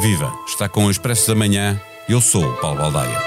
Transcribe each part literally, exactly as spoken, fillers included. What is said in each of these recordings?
Viva! Está com o Expresso da Manhã. Eu sou o Paulo Baldaia.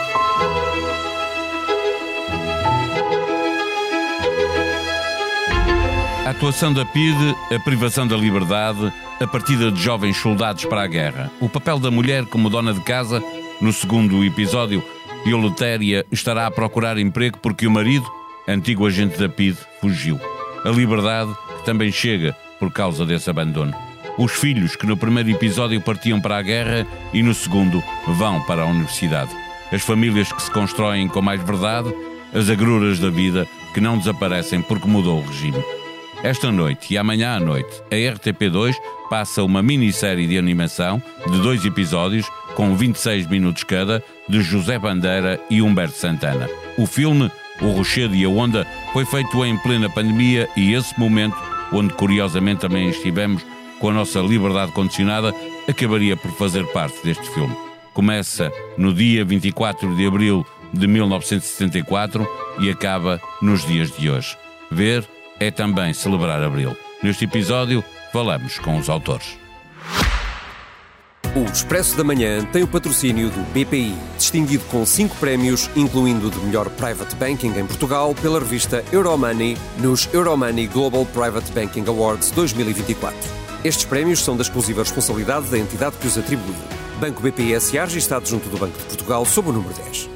A atuação da P I D, a privação da liberdade, a partida de jovens soldados para a guerra, o papel da mulher como dona de casa. No segundo episódio, Eleutéria estará a procurar emprego porque o marido, antigo agente da P I D, fugiu. A liberdade que também chega por causa desse abandono. Os filhos que no primeiro episódio partiam para a guerra e no segundo vão para a universidade. As famílias que se constroem com mais verdade, as agruras da vida que não desaparecem porque mudou o regime. Esta noite e amanhã à noite, a R T P dois passa uma minissérie de animação de dois episódios, com vinte e seis minutos cada, de José Bandeira e Humberto Santana. O filme, O Rochedo e a Onda, foi feito em plena pandemia e esse momento, onde curiosamente também estivemos com a nossa liberdade condicionada, acabaria por fazer parte deste filme. Começa no dia vinte e quatro de abril de mil novecentos e setenta e quatro e acaba nos dias de hoje. Ver é também celebrar abril. Neste episódio, falamos com os autores. O Expresso da Manhã tem o patrocínio do B P I, distinguido com cinco prémios, incluindo o de melhor Private Banking em Portugal, pela revista Euromoney, nos Euromoney Global Private Banking Awards dois mil e vinte e quatro. Estes prémios são da exclusiva responsabilidade da entidade que os atribuiu. Banco B P I S A, registado junto do Banco de Portugal, sob o número dez.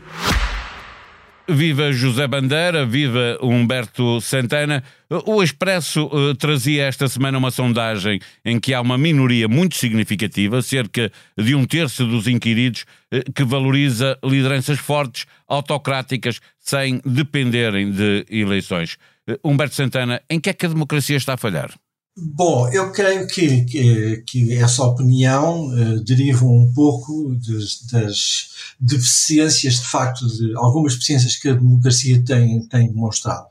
Viva José Bandeira, viva Humberto Santana. O Expresso uh, trazia esta semana uma sondagem em que há uma minoria muito significativa, cerca de um terço dos inquiridos, uh, que valoriza lideranças fortes, autocráticas, sem dependerem de eleições. Uh, Humberto Santana, em que é que a democracia está a falhar? Bom, eu creio que, que, que essa opinião uh, deriva um pouco de, das deficiências, de facto, de algumas deficiências que a democracia tem, tem demonstrado.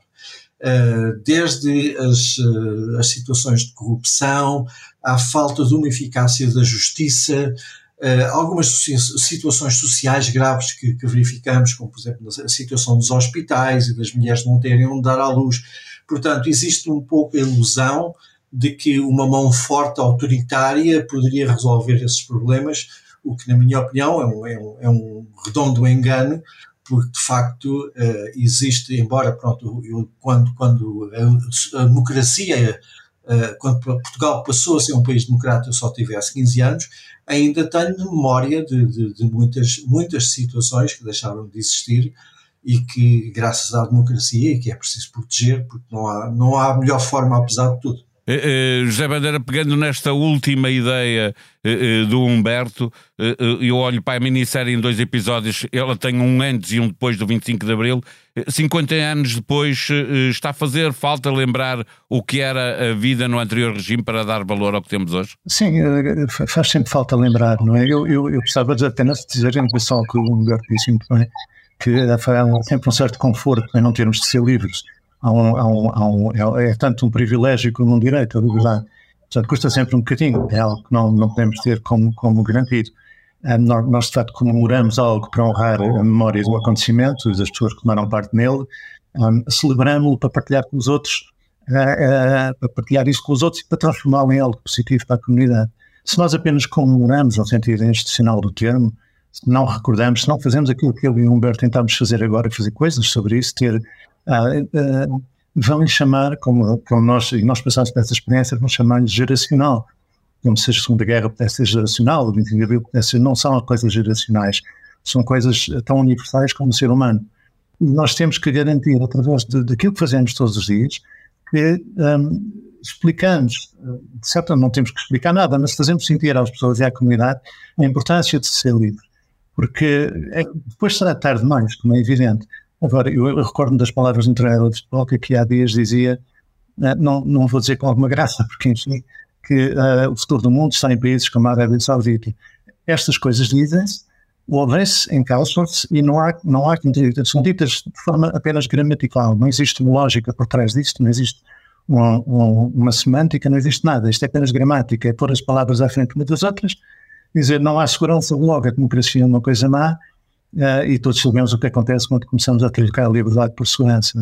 Uh, desde as, uh, as situações de corrupção, à falta de uma eficácia da justiça, uh, algumas situações sociais graves que, que verificamos, como, por exemplo, a situação dos hospitais e das mulheres não terem onde dar à luz. Portanto, existe um pouco a ilusão de que uma mão forte autoritária poderia resolver esses problemas, o que, na minha opinião, é um, é um, é um redondo engano, porque, de facto, uh, existe, embora, pronto, eu, quando, quando a, a democracia, uh, quando Portugal passou a ser um país democrático, eu só tivesse quinze anos, ainda tenho memória de, de, de muitas, muitas situações que deixaram de existir e que, graças à democracia, e que é preciso proteger, porque não há, não há melhor forma, apesar de tudo. Uh, uh, José Bandeira, pegando nesta última ideia uh, uh, do Humberto, uh, uh, eu olho para a minissérie em dois episódios, ela tem um antes e um depois do vinte e cinco de abril, uh, cinquenta anos depois, uh, está a fazer falta lembrar o que era a vida no anterior regime para dar valor ao que temos hoje? Sim, uh, faz sempre falta lembrar, não é? Eu, eu, eu gostava de apenas dizer em relação ao que o Humberto disse muito bem, que há sempre um certo conforto em não termos de ser livres. Há um, há um, há um, é, é tanto um privilégio como um direito, a liberdade. Portanto, custa sempre um bocadinho, é algo que não, não podemos ter como, como garantido. Um, nós, nós, de facto, comemoramos algo para honrar a memória do acontecimento e das pessoas que tomaram parte nele, um, celebramos-lo para partilhar com os outros, uh, uh, para partilhar isso com os outros e para transformá-lo em algo positivo para a comunidade. Se nós apenas comemoramos, no sentido institucional do termo, se não recordamos, se não fazemos aquilo que eu e o Humberto tentámos fazer agora, fazer coisas sobre isso, ter... Uh, uh, vão chamar, como, como nós, e nós passamos por essa experiência, vão chamar-lhe geracional, como se a Segunda Guerra pudesse ser geracional, o vinte e cinco de abril pudesse ser, não são coisas geracionais, são coisas tão universais como o ser humano. E nós temos que garantir, através de, daquilo que fazemos todos os dias, que um, explicamos, de certo não temos que explicar nada, mas fazemos sentir às pessoas e à comunidade a importância de ser livre, porque é, depois será tarde demais, como é evidente. Agora, eu, eu recordo-me das palavras de um treinador de futebol que aqui há dias dizia, uh, não, não vou dizer com alguma graça, porque enfim, que uh, o futuro do mundo está em países como a Arábia Saudita. Estas coisas dizem-se, ouvem-se em calções e não há, não há, são ditas de forma apenas gramatical, não existe uma lógica por trás disto, não existe uma, uma, uma semântica, não existe nada, isto é apenas gramática, é pôr as palavras à frente umas das outras, dizer não há segurança, logo a democracia é uma coisa má. Uh, e todos sabemos o que acontece quando começamos a trocar a liberdade por segurança.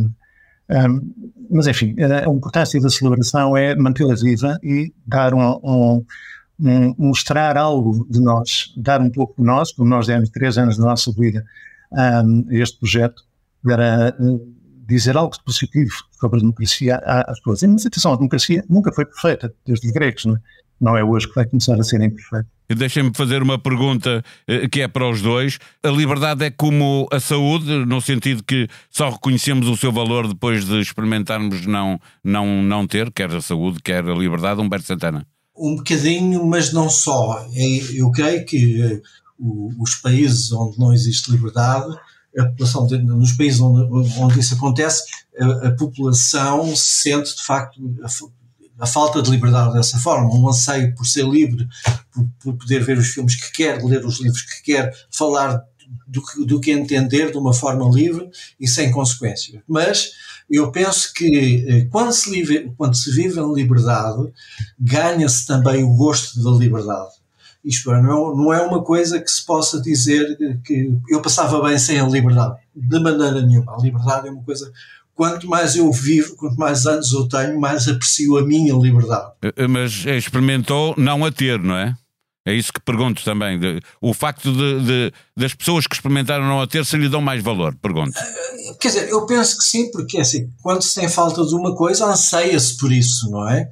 Um, mas enfim, a importância da celebração é mantê-la viva e dar um, um, um, mostrar algo de nós, dar um pouco de nós, como nós demos três anos da nossa vida um, a este projeto, era uh, dizer algo de positivo sobre a democracia às pessoas. Mas atenção, a democracia nunca foi perfeita, desde os gregos, não é? Não é hoje que vai começar a ser imperfeito. Deixem-me fazer uma pergunta que é para os dois. A liberdade é como a saúde, no sentido que só reconhecemos o seu valor depois de experimentarmos não, não, não ter, quer a saúde, quer a liberdade. Humberto Santana. Um bocadinho, mas não só. Eu creio que os países onde não existe liberdade, a população, nos países onde, onde isso acontece, a, a população sente de facto a, a falta de liberdade dessa forma, um anseio por ser livre, por, por poder ver os filmes que quer, ler os livros que quer, falar do que, do que entender de uma forma livre e sem consequências. Mas eu penso que quando se, vive, quando se vive em liberdade, ganha-se também o gosto da liberdade. Isto é, não é uma coisa que se possa dizer que eu passava bem sem a liberdade, de maneira nenhuma. A liberdade é uma coisa... Quanto mais eu vivo, quanto mais anos eu tenho, mais aprecio a minha liberdade. Mas experimentou não a ter, não é? É isso que pergunto também. O facto de, de, das pessoas que experimentaram não a ter, se lhe dão mais valor? Pergunto. Quer dizer, eu penso que sim, porque assim, quando se tem falta de uma coisa, anseia-se por isso, não é?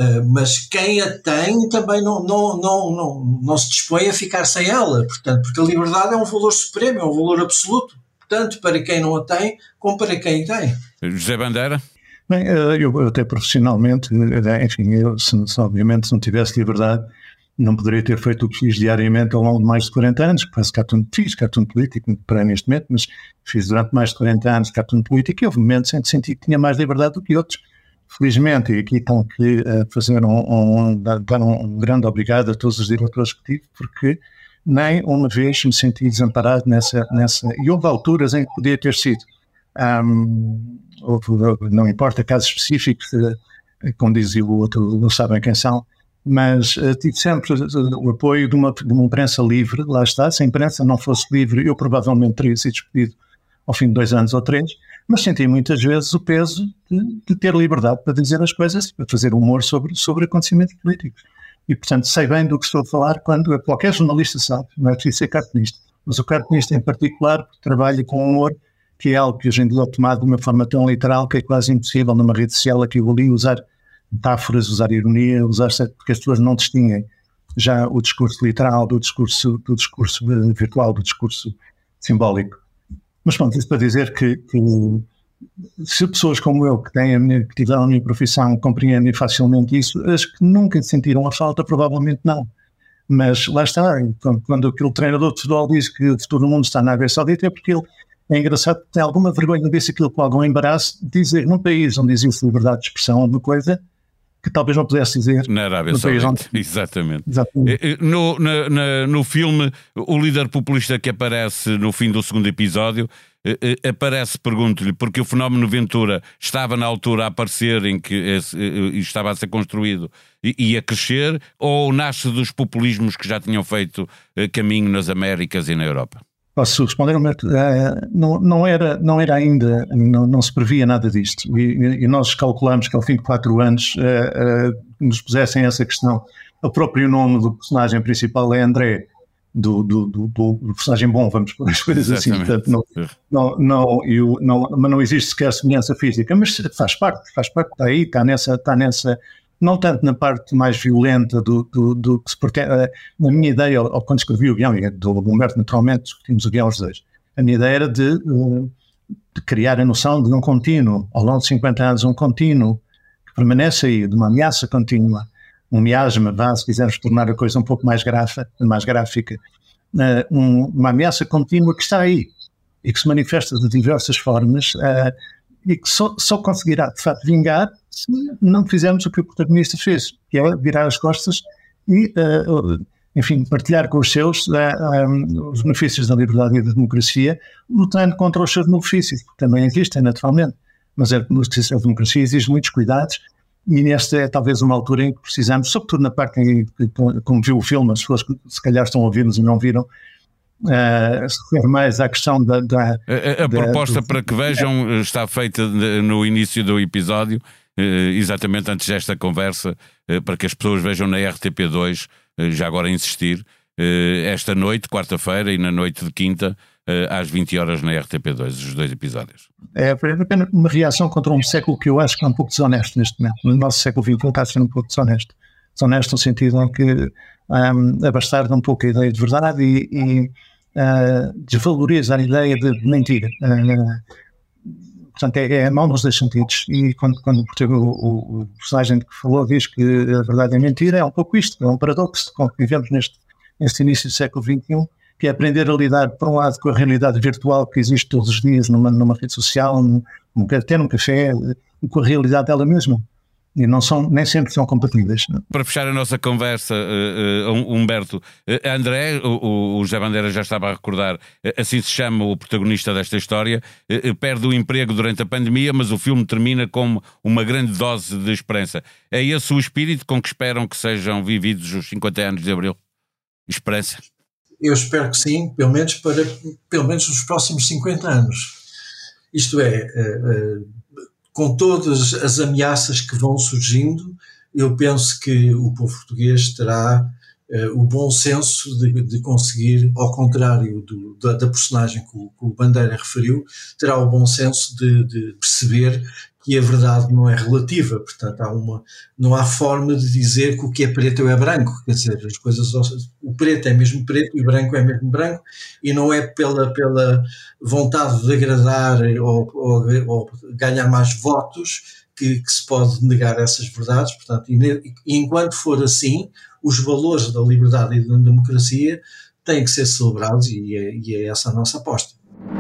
Mas quem a tem também não, não, não, não, não se dispõe a ficar sem ela. Portanto, porque a liberdade é um valor supremo, é um valor absoluto. Tanto para quem não a tem, como para quem tem. José Bandeira? Bem, eu até profissionalmente, enfim, eu se, se obviamente se não tivesse liberdade, não poderia ter feito o que fiz diariamente ao longo de mais de quarenta anos, que faço cartoon, fiz cartoon político para neste momento, mas fiz durante mais de quarenta anos cartoon político e houve momentos em que senti que tinha mais liberdade do que outros. Felizmente, e aqui tenho que uh, fazer um, um, dar um, um grande obrigado a todos os diretores que tive, porque nem uma vez me senti desamparado nessa, nessa... E houve alturas em que podia ter sido. Um, houve, não importa casos específicos, como dizia o outro, não sabem quem são, mas uh, tive sempre o apoio de uma, de uma imprensa livre, lá está. Se a imprensa não fosse livre, eu provavelmente teria sido despedido ao fim de dois anos ou três, mas senti muitas vezes o peso de, de ter liberdade para dizer as coisas, para fazer humor sobre, sobre acontecimentos políticos. E, portanto, sei bem do que estou a falar quando qualquer jornalista sabe, não é preciso ser cartunista, mas o cartunista em particular trabalha com humor, que é algo que hoje em dia é tomado de uma forma tão literal que é quase impossível numa rede social aqui ou ali usar metáforas, usar ironia, usar porque as pessoas não distinguem já o discurso literal do discurso, do discurso virtual, do discurso simbólico. Mas pronto, isso para dizer que, que se pessoas como eu, que, têm a minha, que tiveram a minha profissão, compreendem facilmente isso, as que nunca sentiram a falta, provavelmente não. Mas lá está, quando, quando aquele treinador de futebol diz que o futuro do mundo está na Arábia Saudita, é porque ele é engraçado, tem alguma vergonha de dizer aquilo com algum embaraço, dizer num país onde existe liberdade de expressão uma coisa que talvez não pudesse dizer. Na Arábia Saudita, onde... exatamente. Exatamente. No, na, na, no filme, o líder populista que aparece no fim do segundo episódio, aparece, pergunto-lhe, porque o fenómeno Ventura estava na altura a aparecer em que esse, estava a ser construído e, e a crescer, ou nasce dos populismos que já tinham feito caminho nas Américas e na Europa? Posso responder? Não, não, era, não era ainda, não, não se previa nada disto. E, e nós calculamos que ao fim de quatro anos uh, uh, nos pusessem essa questão. O próprio nome do personagem principal é André, do, do, do, do personagem bom, vamos pôr as coisas assim. Portanto, não, não, não, eu, não, mas não existe sequer semelhança física, mas faz parte, faz parte, está aí, está nessa... Está nessa não tanto na parte mais violenta do, do, do que se pretende. Na minha ideia, ou quando escrevi o guião, e do Humberto naturalmente discutimos o guião os dois, a minha ideia era de, de criar a noção de um contínuo, ao longo de cinquenta anos, um contínuo que permanece aí, de uma ameaça contínua, um miasma, vá, se quisermos tornar a coisa um pouco mais, grafa, mais gráfica, um, uma ameaça contínua que está aí e que se manifesta de diversas formas e que só, só conseguirá, de facto, vingar se não fizermos o que o protagonista fez, que é virar as costas e, uh, enfim, partilhar com os seus uh, um, os benefícios da liberdade e da democracia, lutando contra os seus malefícios, que também existem, naturalmente, mas a democracia exige muitos cuidados e nesta é talvez uma altura em que precisamos, sobretudo na parte em que, como viu o filme, as pessoas que se calhar estão a ouvir-nos e não viram, Uh, se for mais à questão da... da a, a da, proposta do... para que vejam está feita no início do episódio, exatamente antes desta conversa, para que as pessoas vejam na R T P dois já agora insistir, esta noite, quarta-feira, e na noite de quinta, às vinte horas na R T P dois, os dois episódios. É apenas uma reação contra um século que eu acho que é um pouco desonesto neste momento. No nosso século vinte e um está a ser um pouco desonesto. Desonesto no sentido em que um, abastarda um pouco a ideia de verdade e, e uh, desvaloriza a ideia de mentira. Uh, portanto, é, é mau nos dois sentidos. E quando, quando o, o, o personagem que falou diz que a verdade é mentira, é um pouco isto, é um paradoxo com que vivemos neste, neste início do século vinte e um, que é aprender a lidar, por um lado, com a realidade virtual que existe todos os dias numa, numa rede social, num, até num café, e com a realidade dela mesma. E não são, nem sempre são compatíveis. Para fechar a nossa conversa, uh, uh, Humberto, uh, André, o, o José Bandeira já estava a recordar, uh, assim se chama o protagonista desta história, uh, uh, perde o emprego durante a pandemia, mas o filme termina com uma grande dose de esperança. É esse o espírito com que esperam que sejam vividos os cinquenta anos de Abril? Esperança? Eu espero que sim, pelo menos para pelo menos os próximos cinquenta anos. Isto é, uh, uh, com todas as ameaças que vão surgindo, eu penso que o povo português terá uh, o bom senso de, de conseguir, ao contrário do, da, da personagem que o, que o Bandeira referiu, terá o bom senso de, de perceber que a verdade não é relativa, portanto há uma, não há forma de dizer que o que é preto é branco, quer dizer, as coisas, o preto é mesmo preto e o branco é mesmo branco, e não é pela, pela vontade de agradar ou, ou, ou ganhar mais votos que, que se pode negar essas verdades, portanto, e, e enquanto for assim, os valores da liberdade e da democracia têm que ser celebrados, e é, e é essa a nossa aposta.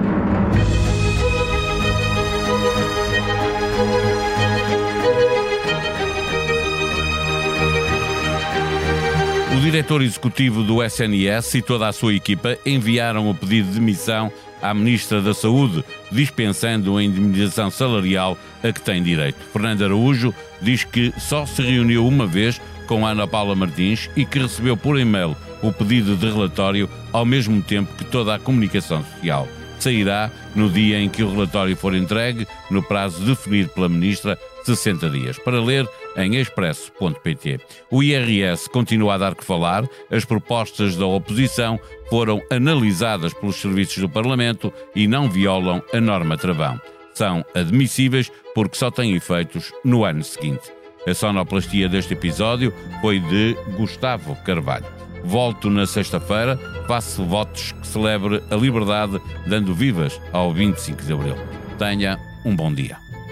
O diretor executivo do S N S e toda a sua equipa enviaram o pedido de demissão à Ministra da Saúde, dispensando a indemnização salarial a que tem direito. Fernando Araújo diz que só se reuniu uma vez com Ana Paula Martins e que recebeu por e-mail o pedido de relatório ao mesmo tempo que toda a comunicação social. Sairá no dia em que o relatório for entregue, no prazo definido pela Ministra, sessenta dias. Para ler em expresso ponto pt. O I R S continua a dar que falar. As propostas da oposição foram analisadas pelos serviços do Parlamento e não violam a norma travão. São admissíveis porque só têm efeitos no ano seguinte. A sonoplastia deste episódio foi de Gustavo Carvalho. Volto na sexta-feira, faço votos que celebre a liberdade, dando vivas ao vinte e cinco de Abril. Tenha um bom dia.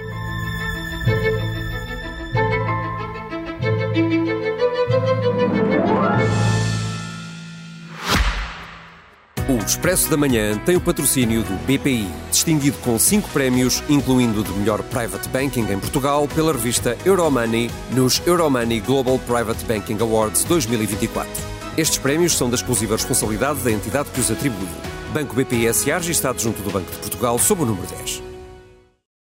O Expresso da Manhã tem o patrocínio do B P I, distinguido com cinco prémios, incluindo o de melhor Private Banking em Portugal, pela revista Euromoney, nos Euromoney Global Private Banking Awards dois mil e vinte e quatro. Estes prémios são da exclusiva responsabilidade da entidade que os atribuiu. Banco B P I S A, registado junto do Banco de Portugal, sob o número dez.